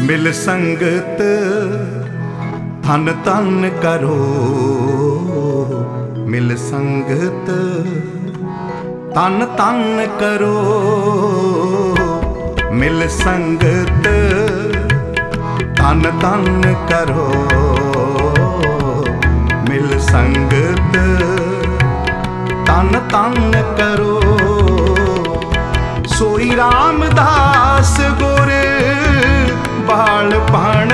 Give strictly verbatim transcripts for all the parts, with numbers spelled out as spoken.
मिल संगत धन धन करो, मिल संगत धन धन करो, मिल संगत धन धन करो, मिल संगत धन धन करो। सोई रामदास गुर बाल भण,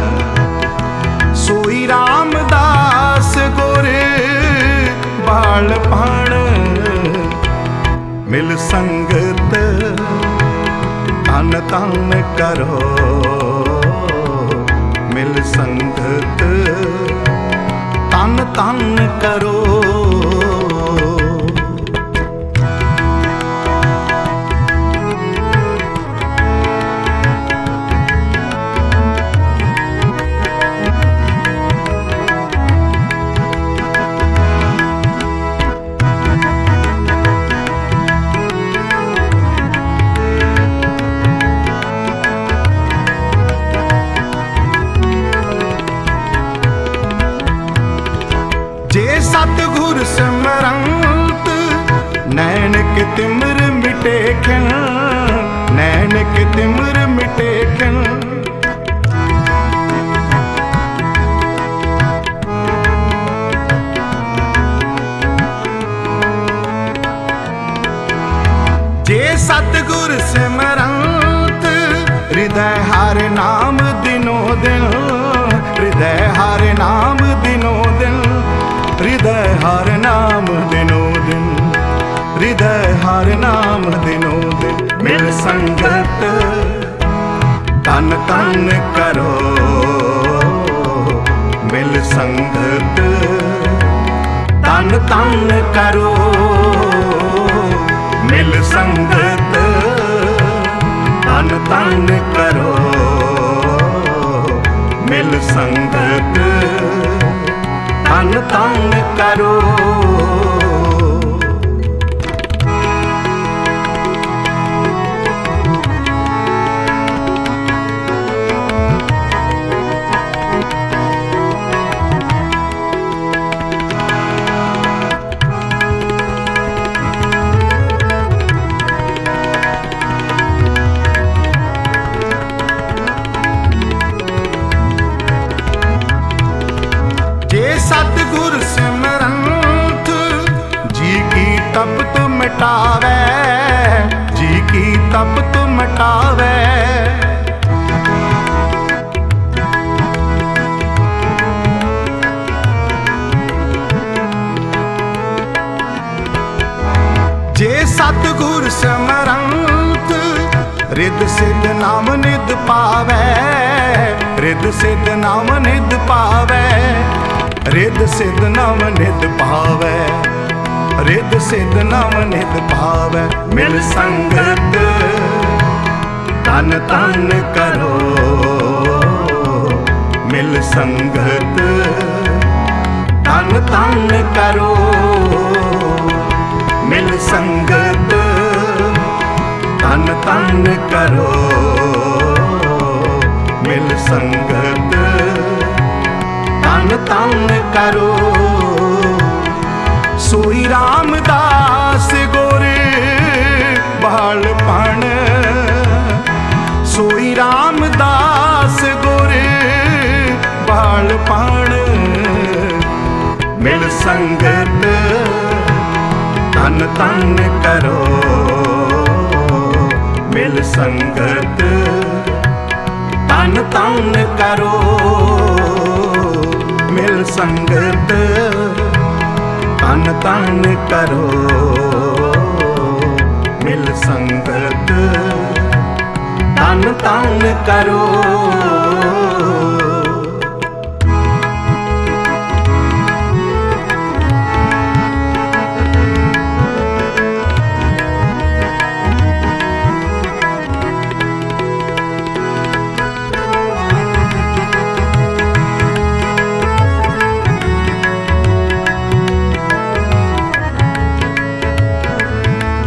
सोई रामदास गुर बाल भण, मिल संगत धन धन करो, मिल संगत धन धन करो। जे सतगुर सिमरंत नैन के तिमिर मिटे खिन, नैन के तिमिर मिटे खिन। जे सतगुर सिमरंत हृदय हर नाम दिनो दिन, हृदय हर नाम दिनो दिन, हृदय हर नाम दिनो दिन, हृदय हर नाम दिनो दिन। मिल संगत धन धन करो, मिल संगत धन धन करो, मिल संगत धन धन करो, मिल संगत धन धन करो। सतगुर सिमरंत जी की तपत मिटावे, जी की तपत मिटावे। जे सतगुर सिमरंत रिद सिद्ध नाम निध पावे, रिद सिद्ध नाम निध पावे, रिद सिद्ध नाम निध पावे, रिद सिद्ध नाम निध पावे। मिल संगत धन धन करो, मिल संगत धन धन करो, मिल संगत धन धन करो, मिल संगत धन धन करो। सोई रामदास गुर बाल भण, सोई रामदास गुर बाल भण, मिल संगत धन धन करो, मिल संगत धन धन करो, मिल संगत धन धन करो, मिल संगत धन धन करो।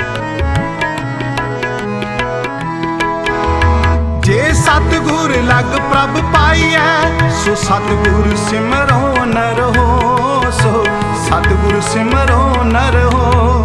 सतगुर लग प्रभ पाइयै, सो सतगुर सिमरो नर हो, सो सतगुर सिमरो नर हो।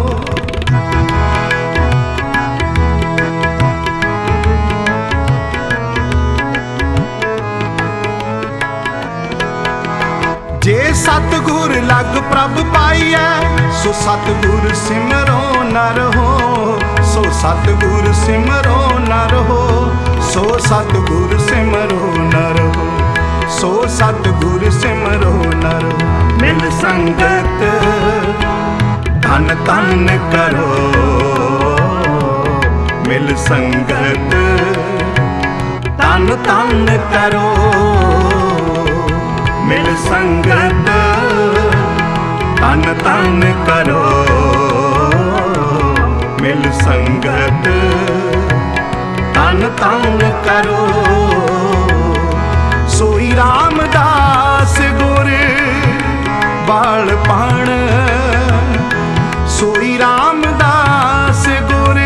जे सतगुर लग प्रभ पाइयै, सो सतगुर सिमरो नर हो, सो सतगुर सिमरो नर हो, सो सतगुर सिमरो नर हो, सो सतगुर सिमरो नर हो। मिल संगत धन धन करो, मिल संगत धन धन करो, मिल संगत धन धन करो, मिल संगत धन धन करो। सोई रामदास गुर बालपण, सोई रामदास गुर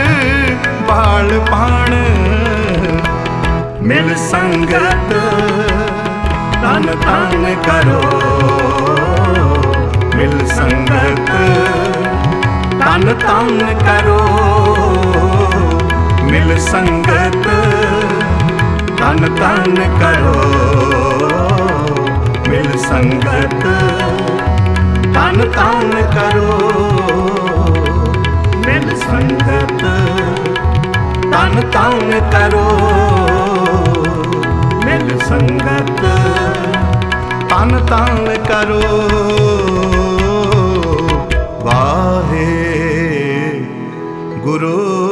बालपण, मिल संगत धन धन करो, मिल संगत धन धन करो, मिल संगत धन धन करो, मिल संगत धन धन करो, मिल संगत धन धन करो, मिल संगत धन धन करो। वाहे गुरु